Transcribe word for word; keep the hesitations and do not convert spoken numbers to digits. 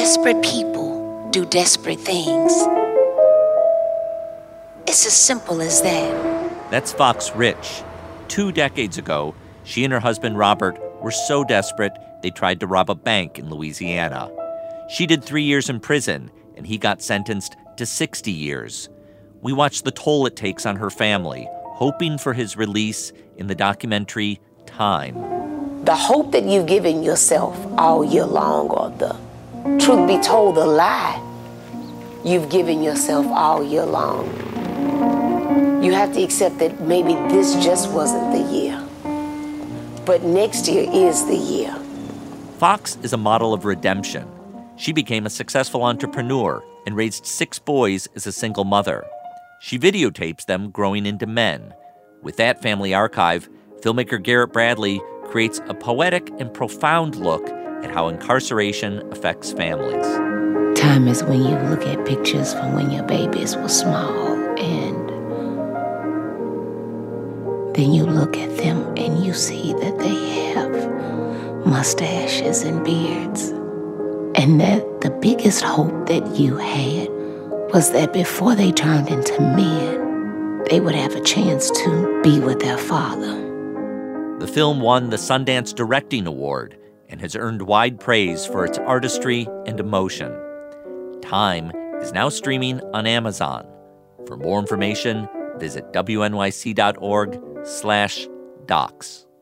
Desperate people do desperate things. It's as simple as that. That's Fox Rich. Two decades ago, she and her husband Robert were so desperate they tried to rob a bank in Louisiana. She did three years in prison, and he got sentenced to sixty years. We watched the toll it takes on her family, hoping for his release in the documentary Time. The hope that you've given yourself all year long, or the truth be told, the lie you've given yourself all year long, you have to accept that maybe this just wasn't the year. But next year is the year. Fox is a model of redemption. She became a successful entrepreneur and raised six boys as a single mother. She videotapes them growing into men. With that family archive, filmmaker Garrett Bradley creates a poetic and profound look at how incarceration affects families. Time is when you look at pictures from when your babies were small, and then you look at them and you see that they have mustaches and beards. And that the biggest hope that you had was that before they turned into men, they would have a chance to be with their father. The film won the Sundance Directing Award and has earned wide praise for its artistry and emotion. Time is now streaming on Amazon. For more information, visit W N Y C dot org slash docs.